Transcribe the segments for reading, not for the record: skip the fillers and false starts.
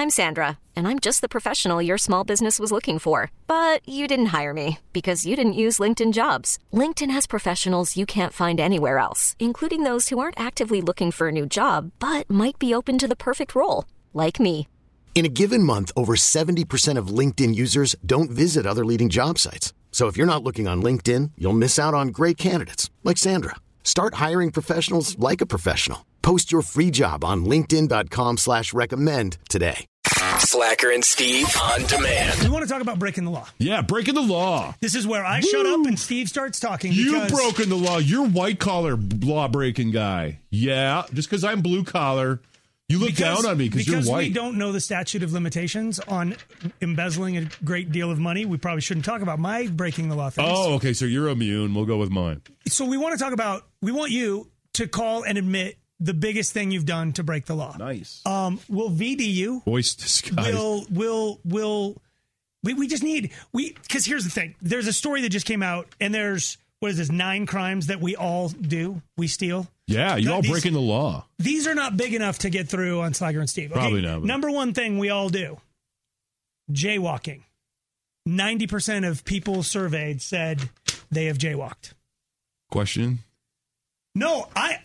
I'm Sandra, and I'm just the professional your small business was looking for. But you didn't hire me because you didn't use LinkedIn Jobs. LinkedIn has professionals you can't find anywhere else, including those who aren't actively looking for a new job, but might be open to the perfect role, like me. In a given month, over 70% of LinkedIn users don't visit other leading job sites. So if you're not looking on LinkedIn, you'll miss out on great candidates like Sandra. Start hiring professionals like a professional. Post your free job on linkedin.com/recommend today. Slacker and Steve on demand. We want to talk about breaking the law. Yeah, breaking the law. This is where I shut up and Steve starts talking. You've broken the law. You're white-collar law-breaking guy. Yeah, just because I'm blue-collar, you look down on me because you're white. Because we don't know the statute of limitations on embezzling a great deal of money, we probably shouldn't talk about my breaking the law things. Oh, okay, so you're immune. We'll go with mine. So we want to talk about, we want you to call and admit the biggest thing you've done to break the law. Nice. We'll VD you. Voice disguise. We just need, because here's the thing. There's a story that just came out, and there's, 9 crimes that we all do. We steal. Yeah, you're all breaking the law. These are not big enough to get through on Slacker and Steve. Okay? Probably not. But... Number one thing we all do, jaywalking. 90% of people surveyed said they have jaywalked. Question? No, I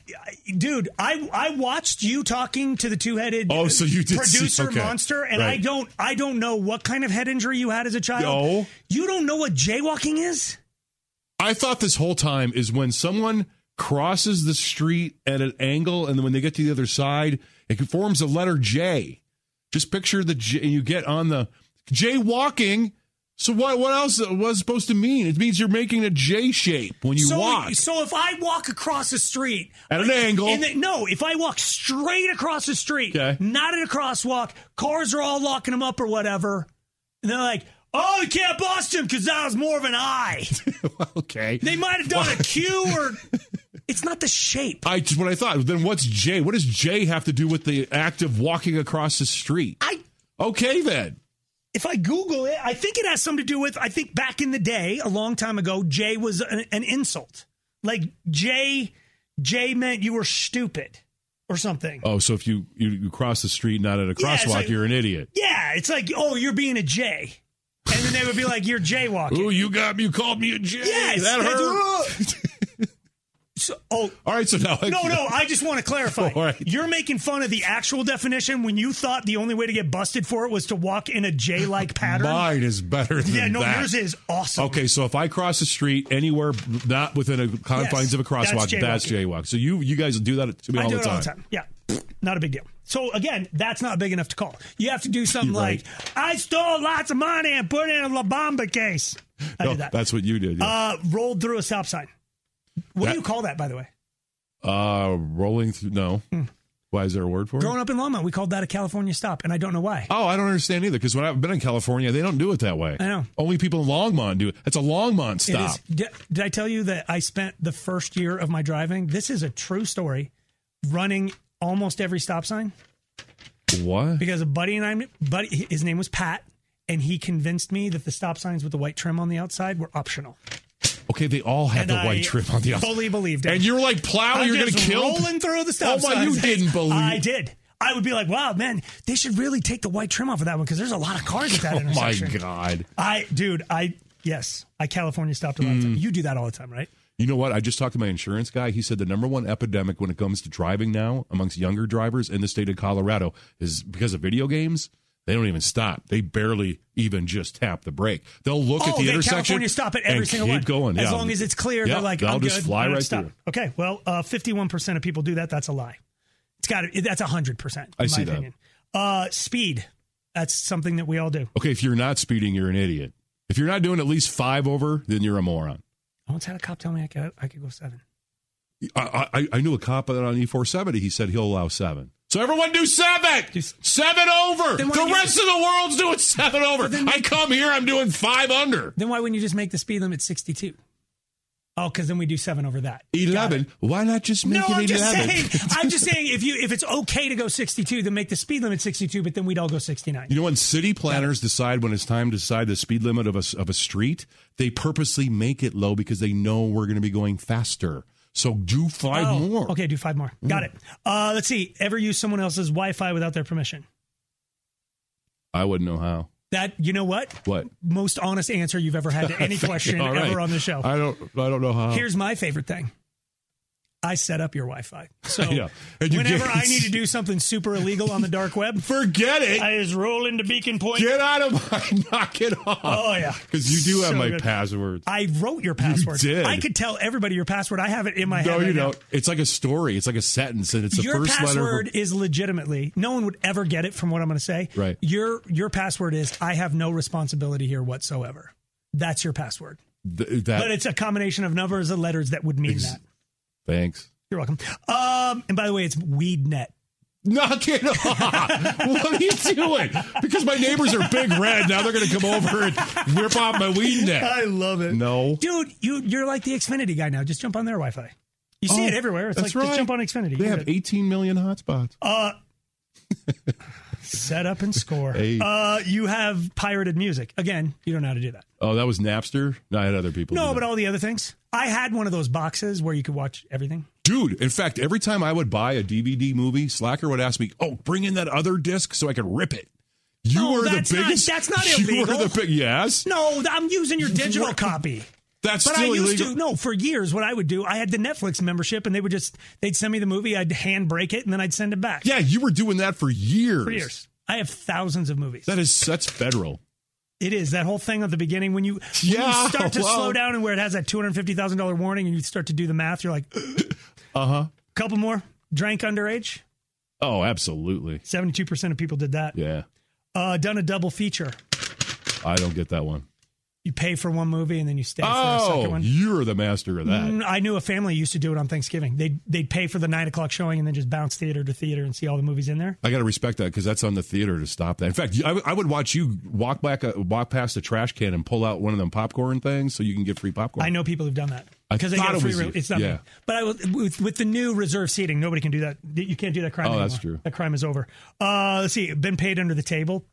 watched you talking to the two-headed so you did producer monster, and right. I don't know what kind of head injury you had as a child. No. You don't know what jaywalking is? I thought this whole time is when someone crosses the street at an angle, and then when they get to the other side, it forms a letter J. Just picture the J, and you get on the jaywalking. So what else was supposed to mean? It means you're making a J shape when you walk. So if I walk across the street at an angle, if I walk straight across the street, not at a crosswalk, cars are all locking them up or whatever, and they're like, "Oh, you can't bust him because that was more of an I." Okay, they might have done a Q or. It's not the shape. Just what I thought. Then what's J? What does J have to do with the act of walking across the street? Okay then. If I Google it, I think it has something to do with, I think back in the day, a long time ago, J was an insult. Like J meant you were stupid or something. Oh, so if you cross the street not at a crosswalk, you're an idiot. Yeah, it's like, oh, you're being a J. And then they would be like, you're jaywalking. Oh, you called me a J. Yes. That hurt. All right, so now... No, I just want to clarify. Right. You're making fun of the actual definition when you thought the only way to get busted for it was to walk in a J-like pattern? Mine is better than that. Yours is awesome. Okay, so if I cross the street anywhere not within the confines of a crosswalk, that's jaywalk. So you guys do that to me all the time. I do it all the time. Yeah, not a big deal. So, again, that's not big enough to call. You have to do something like, I stole lots of money and put it in a La Bamba case. I did that. That's what you did. Yeah. Rolled through a stop sign. What do you call that, by the way? Rolling through. No. Why is there a word for it? Growing up in Longmont, we called that a California stop, and I don't know why. Oh, I don't understand either, because when I've been in California, they don't do it that way. I know. Only people in Longmont do it. It's a Longmont stop. Did I tell you that I spent the first year of my driving, this is a true story, running almost every stop sign? What? Because a buddy his name was Pat, and he convinced me that the stop signs with the white trim on the outside were optional. Okay, they all have the white trim on the outside. I fully believed it. And you're like plowing, you're going to kill? Rolling through the stop signs. You didn't believe. I did. I would be like, wow, man, they should really take the white trim off of that one because there's a lot of cars at that intersection. Oh, my God. I California stopped a lot of time. You do that all the time, right? You know what? I just talked to my insurance guy. He said the number one epidemic when it comes to driving now amongst younger drivers in the state of Colorado is because of video games. They don't even stop. They barely even just tap the brake. They'll look at the intersection. California stop at every single one. Keep going. As long as it's clear, they're like, I'm just good. Fly right through. Okay, well, 51% of people do that. That's a lie. That's 100%. I see my opinion. Speed. That's something that we all do. Okay, if you're not speeding, you're an idiot. If you're not doing at least 5 over, then you're a moron. I once had a cop tell me I could go 7. I knew a cop on E470. He said he'll allow 7. So everyone do 7. 7 over. The rest of the world's doing 7 over. I come here, I'm doing 5 under. Then why wouldn't you just make the speed limit 62? Oh, because then we do 7 over that. 11. Why not just make it 11? I'm just saying if it's okay to go 62, then make the speed limit 62, but then we'd all go 69. You know, when city planners decide when it's time to decide the speed limit of a street, they purposely make it low because they know we're going to be going faster. So do 5 more. Okay, do 5 more. Got it. Let's see. Ever use someone else's Wi-Fi without their permission? I wouldn't know how. That, you know what? What? Most honest answer you've ever had to any question All right. ever on the show. I don't know how. Here's my favorite thing. I set up your Wi-Fi. So Yeah. And you whenever get- I need to do something super illegal on the dark web, Forget it. I just roll into Beacon Point. Get out of my. Knock it off. Oh, yeah. Because you do have So my good. passwords. I wrote your password. did. I could tell everybody your password. I have it in my head. No, right you now. don't. It's like a story. It's like a sentence, and it's the Your first password letter. is legitimately, no one would ever get it from what I'm going to say. Right. Your password is, I have no responsibility here whatsoever. That's your password. That. But it's a combination of numbers and letters that would mean that. Thanks. You're welcome. And by the way, it's WeedNet. Knock it off. What are you doing? Because my neighbors are big red. Now they're going to come over and rip off my weed net. I love it. No. Dude, you're like the Xfinity guy now. Just jump on their Wi-Fi. You see it everywhere. It's like, that's just jump on Xfinity. They You have get it. 18 million hotspots. Set up and score. Hey. You have pirated music. Again, you don't know how to do that. Oh, that was Napster? No, I had other people. No, do but that. all the other things. I had one of those boxes where you could watch everything. Dude, in fact, every time I would buy a DVD movie, Slacker would ask me, "Oh, bring in that other disc so I could rip it." You No, were the that's not- biggest. that's not You illegal. were the big. Yes, No, I'm using your digital copy. that's But I still used illegal. to, no, for years, what I would do, I had the Netflix membership and they'd send me the movie, I'd hand break it, and then I'd send it back. Yeah, you were doing that for years. For years. I have thousands of movies. That's federal. It is. That whole thing at the beginning, when you Yeah, start to well. slow down and where it has that $250,000 warning and you start to do the math, you're like, couple more. Drank underage. Oh, absolutely. 72% of people did that. Yeah, Done a double feature. I don't get that one. You pay for one movie and then you stay for a second Oh, one. you're the master of that. I knew a family used to do it on Thanksgiving. They'd pay for the 9:00 showing and then just bounce theater to theater and see all the movies in there. I got to respect that because that's on the theater to stop that. In fact, I would watch you walk past the trash can and pull out one of them popcorn things so you can get free popcorn. I know people who've done that I because they thought get a it free. was you. It's not Yeah. me. But with the new reserve seating, nobody can do that. You can't do that crime anymore. that's true. That crime is over. Let's see. Been paid under the table.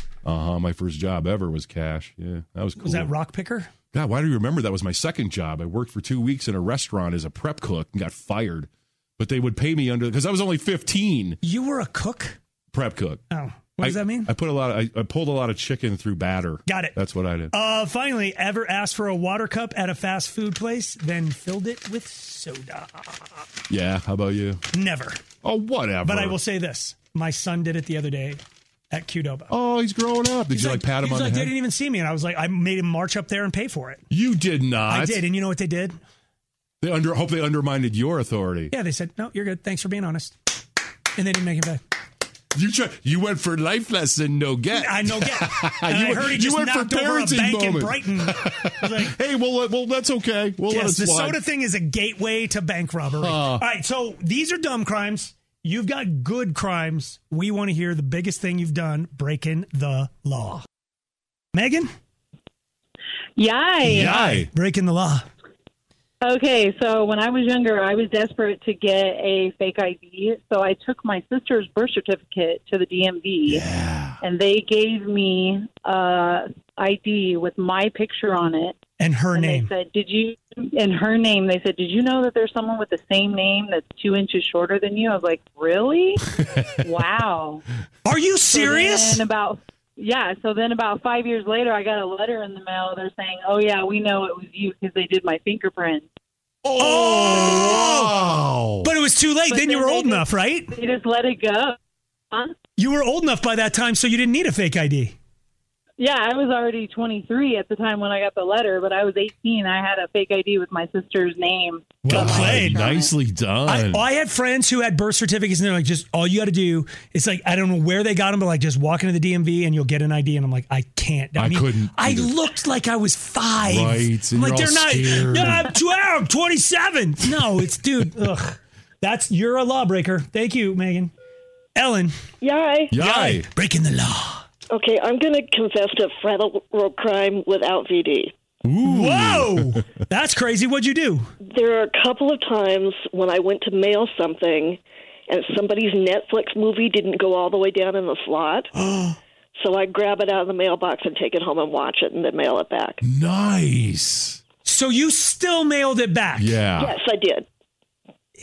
My first job ever was cash. Yeah, that was cool. Was that rock picker? God, why do you remember that was my second job? I worked for 2 weeks in a restaurant as a prep cook and got fired. But they would pay me because I was only 15. You were a cook. Prep cook. Oh, what does that mean? I pulled a lot of chicken through batter. Got it. That's what I did. Finally, ever asked for a water cup at a fast food place, then filled it with soda? Yeah, how about you? Never. Oh, whatever. But I will say this: my son did it the other day at Qdoba. Oh, he's growing up. Did you pat him he was on like, the they head? didn't even see me, and I was like, I made him march up there and pay for it. You did not. I did, and you know what they did? Hope they undermined your authority. Yeah, they said, no, you're good. Thanks for being honest. And they didn't make it back. You went for life lesson, no get. I know, get. And I heard he you just went for knocked over a parenting bank in moment. Brighton. I was like, Hey, well, that's okay. We'll let yes, it the slide. soda thing is a gateway to bank robbery. All right, so these are dumb crimes. You've got good crimes. We want to hear the biggest thing you've done, breaking the law. Megan? Yay. Yay. Breaking the law. Okay, so when I was younger, I was desperate to get a fake ID, so I took my sister's birth certificate to the DMV, and they gave me ID with my picture on it. And her And name. they said, in her name, they said, did you know that there's someone with the same name that's 2 inches shorter than you? I was like, really? Wow. Are you serious? So then about 5 years later, I got a letter in the mail. They're saying, oh, yeah, we know it was you because they did my fingerprint. Oh! But it was too late. But Then you then were they old just- enough, right? They just let it go. Huh? You were old enough by that time, so you didn't need a fake ID. Yeah, I was already 23 at the time when I got the letter, but I was 18. I had a fake ID with my sister's name. Well But my played. picture on it. Nicely done. I had friends who had birth certificates, and they're like, just all you got to do, it's like, I don't know where they got them, but like, just walk into the DMV and you'll get an ID. And I'm like, I can't. I couldn't I either. looked like I was 5. Right, and I'm like, you're they're all not. scared. No, I'm 12, 27. No, it's, dude, ugh. You're a lawbreaker. Thank you, Megan. Ellen. Yay. Yay. Breaking the law. Okay, I'm going to confess to federal crime without VD. Whoa. That's crazy. What'd you do? There are a couple of times when I went to mail something and somebody's Netflix movie didn't go all the way down in the slot. So I grab it out of the mailbox and take it home and watch it and then mail it back. Nice. So you still mailed it back? Yeah. Yes, I did.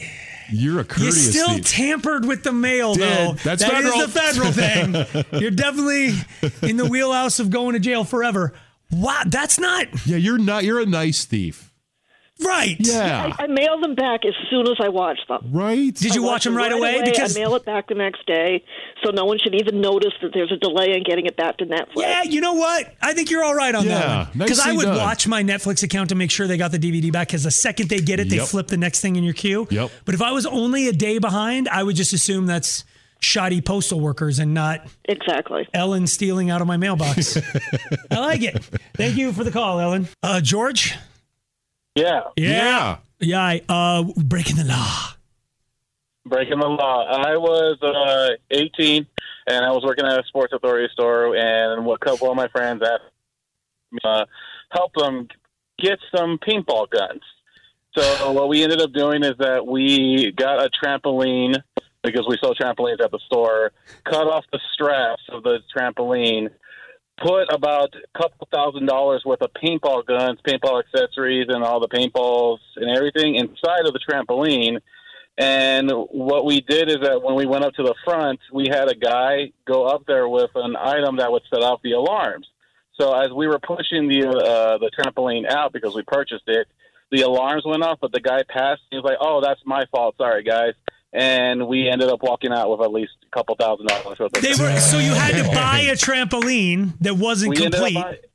You're a courteous You still thief. tampered with the mail, though. That's That federal. is the federal thing. You're definitely in the wheelhouse of going to jail forever. Wow, that's not Yeah, you're not. You're a nice thief. right. Yeah. I mail them back as soon as I watch them. Right. Did you watch them right away? Because I mail it back the next day, so no one should even notice that there's a delay in getting it back to Netflix. yeah, you know what? I think you're all right on that one. Because I nicely would done. watch my Netflix account to make sure they got the DVD back. Because the second they get it, they Yep. flip the next thing in your queue. Yep. But if I was only a day behind, I would just assume that's shoddy postal workers and not Exactly. Ellen stealing out of my mailbox. I like it. Thank you for the call, Ellen. George? Yeah, Yeah. Breaking the law. breaking the law. I was 18, and I was working at a Sports Authority store, and a couple of my friends asked me to help them get some paintball guns. So what we ended up doing is that we got a trampoline, because we sell trampolines at the store, cut off the straps of the trampoline, put about a couple $1,000s worth of paintball guns, paintball accessories, and all the paintballs and everything inside of the trampoline. And what we did is that when we went up to the front, we had a guy go up there with an item that would set off the alarms. So as we were pushing the trampoline out, because we purchased it, the alarms went off, but the guy passed. He was like, "Oh, that's my fault. Sorry, guys." And we ended up walking out with at least a couple $1,000s worth of So you had to buy a trampoline that wasn't complete.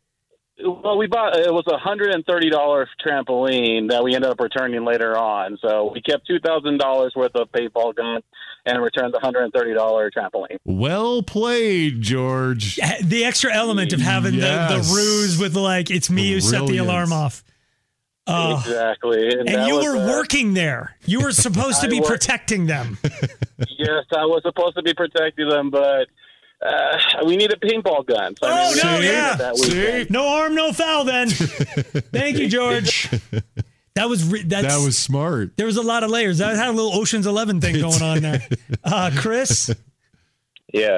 We bought it was a $130 trampoline that we ended up returning later on. So we kept $2,000 worth of paintball gun and returned the $130 trampoline. Well played, George. The extra element of having the ruse with it's me who set the Brilliant. alarm off. Exactly. And that you was, were working there. You were supposed to be protecting them. Yes, I was supposed to be protecting them, but we need a paintball gun. So Oh, we no, needed yeah. it that weekend. No harm, no foul then. Thank you, George. That was smart. There was a lot of layers. That had a little Ocean's 11 thing going on there. Chris? Yeah.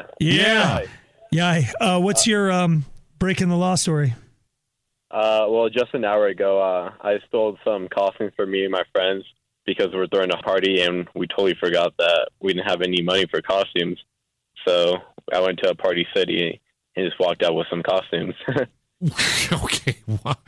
What's your breaking the law story? Well, just an hour ago, I stole some costumes for me and my friends because we were throwing a party and we totally forgot that we didn't have any money for costumes. So I went to a Party City and just walked out with some costumes. Okay.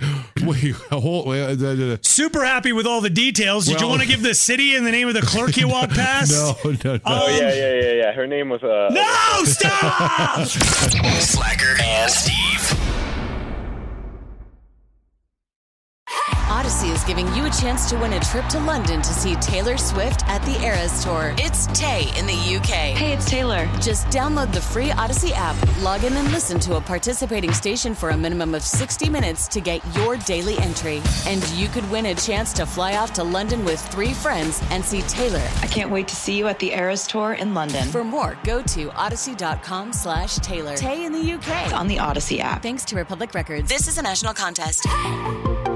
Wait, Super happy with all the details. Did you want to give the city and the name of the clerk you walked past? No. Oh, yeah. Her name was... No, stop! Slacker and Steve. Odyssey is giving you a chance to win a trip to London to see Taylor Swift at the Eras Tour. It's Tay in the UK. Hey, it's Taylor. Just download the free Odyssey app, log in and listen to a participating station for a minimum of 60 minutes to get your daily entry. And you could win a chance to fly off to London with 3 friends and see Taylor. I can't wait to see you at the Eras Tour in London. For more, go to odyssey.com/Taylor. Tay in the UK. It's on the Odyssey app. Thanks to Republic Records. This is a national contest.